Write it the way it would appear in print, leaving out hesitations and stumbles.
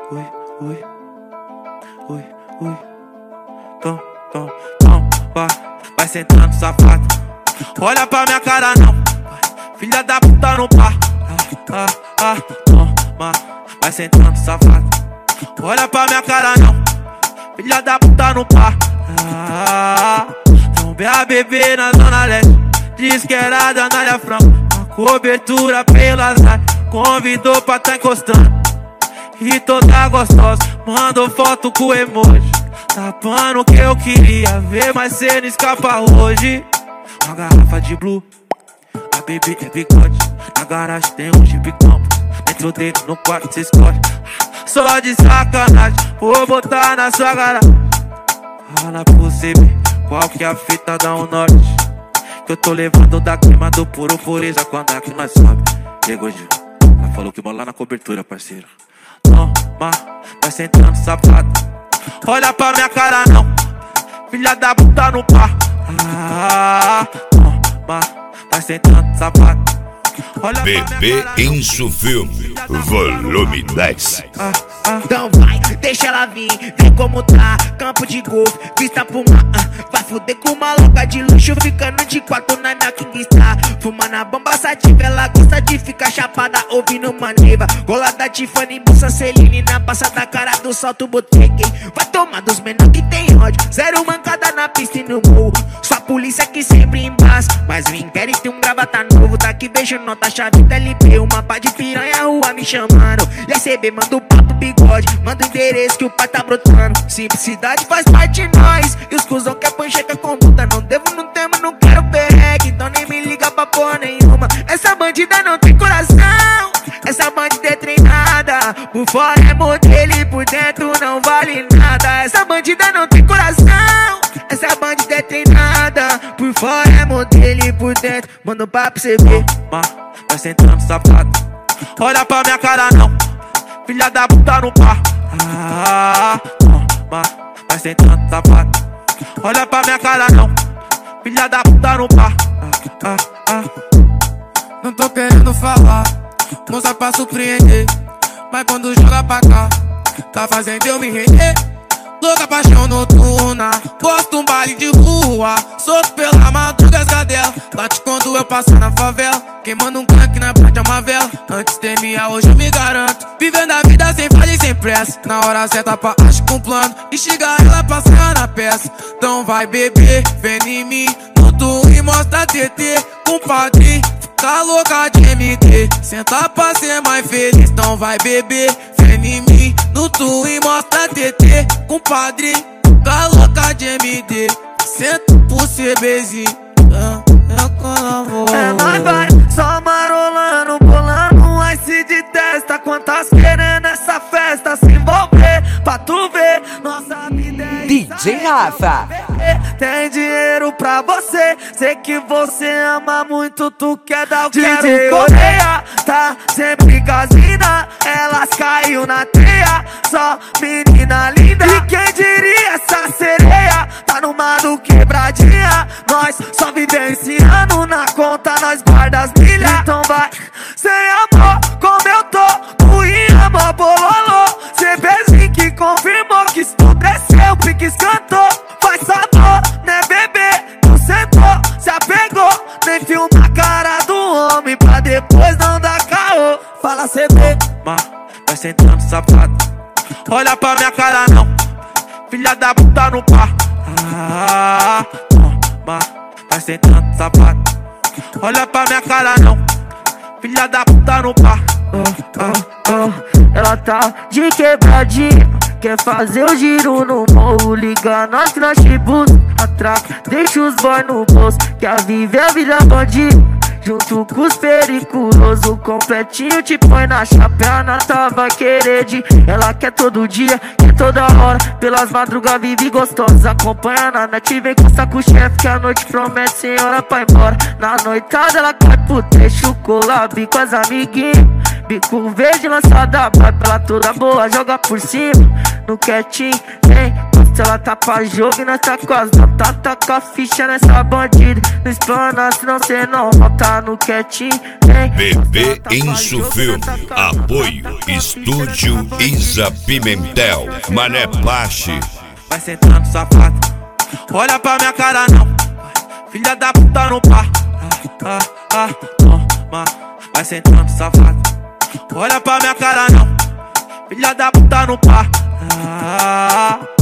ui, ui, ui, ui. Tom, vai sentando safado. Olha pra minha cara não, filha da puta não pá. Toma, vai sentando safado. Olha pra minha cara não, filha da puta não pá. Tombe a bebê na zona leste, diz que era da Anália Franco. A cobertura pelas áreas, convidou pra tá encostando. E toda gostosa, mandou foto com emoji, tapando o que eu queria ver, mas cê não escapa hoje. Uma garrafa de blue, a bebê é bigode. Na garagem tem um Jeep Campo, dentro dele no quarto cê escolhe. Só de sacanagem, vou botar na sua garagem. Fala pra você ver qual que é a fita da norte, que eu tô levando da clima do puro pureza quando a clima sobe. Chegou de ela falou que mora lá na cobertura, parceiro. Toma, vai sentando safado. Olha pra minha cara não, filha da puta no pá. Toma, vai sentando safado. Bebê Enzo Filme, volume 10. Então vai, deixa ela vir, vê como tá. Campo de golfe, vista pro mar. Vai fuder com uma louca de luxo, ficando de quatro na minha Kingstar. Fumando a bomba sativa, ela gosta de ficar chapada, ouvindo maneva. Gola da Tiffany, bolsa Celine, na passa da cara do salto botequim. Vai tomar dos menor que tem ódio, zero mancada na pista e no morro. Sua polícia que sempre embaça, mas o Império tem um gravata novo. Daqui beijo nota chave da LP, uma pá de piranha rua me chamando. E SCB manda o papo bigode, manda o endereço que o pai tá brotando. Simplicidade faz parte de nós, e os cuzão que é pancheca conduta. Não devo, não temo, não quero perreque, então nem me liga pra porra nenhuma. Essa bandida não tem coração, essa bandida é treinada. Por fora é modelo e por dentro não vale nada. Essa bandida não tem coração, essa bandida é treinada. Por fora é modelo e por dentro manda um papo pra você ver. Vai sentando safado. Olha pra minha cara não, filha da puta no pá. Toma, vai sentando safado. Olha pra minha cara não, filha da puta no pá. Não tô querendo falar, moça pra surpreender, mas quando joga pra cá, tá fazendo eu me render. Louca paixão noturna, gosto um baile de rua, solto pela madruga as cadela, bate quando eu passo na favela, queimando um crack na frente é uma vela. Antes temia, hoje eu me garanto, vivendo a vida sem falha e sem pressa. Na hora certa pra acho com plano, e chega ela pra sair na peça. Então vai beber, vem em mim, no tu e mostra TT, compadre. Tá louca de MD, senta pra ser mais feliz. Então vai beber, vem em mim, no tu e mostra TT, compadre. Tá louca de MD, senta pro CBzinho. É nóis vai, só marolando, bolando um ice de testa. Quantas querendo essa festa se envolver, pra tu ver, nossa vida é DJ Rafa. Tem dinheiro pra você, sei que você ama muito, tu quer dar o DJ Coreia, tá sempre casina, elas caiu na teia, só menina linda. E quem diria essa sereia, tá numa do quebradinha, nós só vivenciando na conta, nós guarda as milhas. Então vai, sem amor, como eu tô, ruim, amor, bololô. CBzinho que confirmou que se tu desceu, pique escantou. Faz sabor, né bebê, tu sentou, se apegou. Nem filma a cara do homem pra depois não dar caô. Fala CB, vai sentando safado. Olha pra minha cara não, filha da puta no pá. Toma, vai sentando safado. Olha pra minha cara não, filha da puta no pá. Ela tá de quebradinha, quer fazer o giro no morro, liga nós crashbus, atraca, deixa os boy no bolso, quer viver a vida bandido, junto com os periculosos, completinho te põe na chapa, a nata vai querer de. Ela quer todo dia, quer toda hora, pelas madrugas vive gostosa, acompanha na net, vem coçar com o chefe, que a noite promete senhora pra ir embora. Na noitada ela cai pro trecho, collab com as amiguinhas, Bico verde lançada, vai pra toda boa, joga por cima. No quietinho, hein? Se ela tá pra jogo e nós tá quase. Taca a ficha nessa bandida. Não explana, senão cê não volta no quietinho, hein? Bebê Insufilme. Apoio Estúdio Isa Pimentel. Mané Pache. Vai sentando, safado. Olha pra minha cara não. Filha da puta no par. Toma. Vai sentando, safado. Olha pra minha cara não. Filha da puta no par.